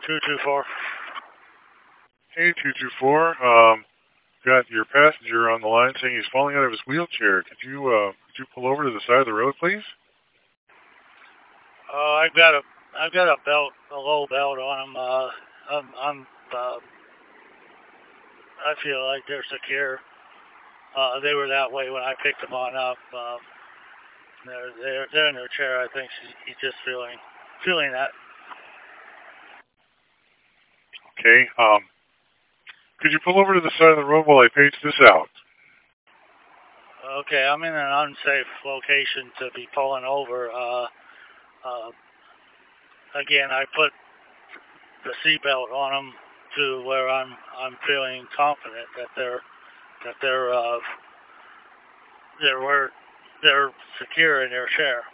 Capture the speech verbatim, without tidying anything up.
two two four. Hey, two two four. Um, got your passenger on the line saying he's falling out of his wheelchair. Could you uh, could you pull over to the side of the road, please? Oh, I've got a I've got a belt, a low belt on them. Uh, I'm I'm uh, I feel like they're secure. Uh, they were that way when I picked them on up. Uh, they're they're they're in their chair. I think he's just feeling feeling that. Okay. Um, could you pull over to the side of the road while I page this out? Okay, I'm in an unsafe location to be pulling over. Uh, uh, again, I put the seatbelt on them to where I'm I'm feeling confident that they're that they're uh, they're where they're secure in their chair.